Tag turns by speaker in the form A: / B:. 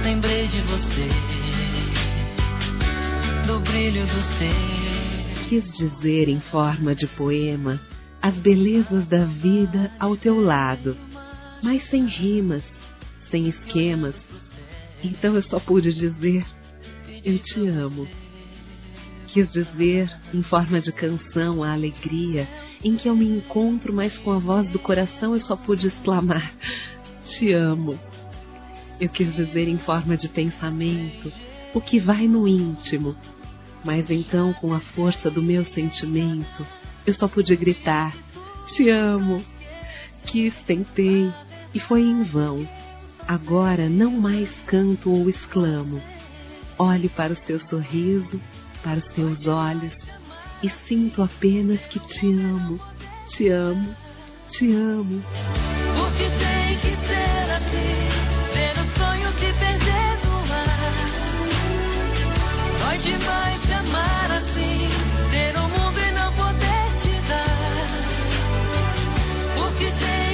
A: lembrei de você, do brilho do ser.
B: Quis dizer em forma de poema as belezas da vida ao teu lado, mas sem rimas, sem esquemas. Então eu só pude dizer, eu te amo. Quis dizer em forma de canção a alegria em que eu me encontro, mas com a voz do coração eu só pude exclamar, te amo. Eu quis dizer em forma de pensamento o que vai no íntimo, mas então com a força do meu sentimento eu só pude gritar, te amo. Quis, tentei e foi em vão. Agora não mais canto ou exclamo. Olho para o seu sorriso, para os seus olhos e sinto apenas que te amo, te amo, te amo.
A: Porque tem que ser assim, ver o sonho se perder no ar. Dói demais te amar assim, ter o mundo e não poder te dar. Porque tem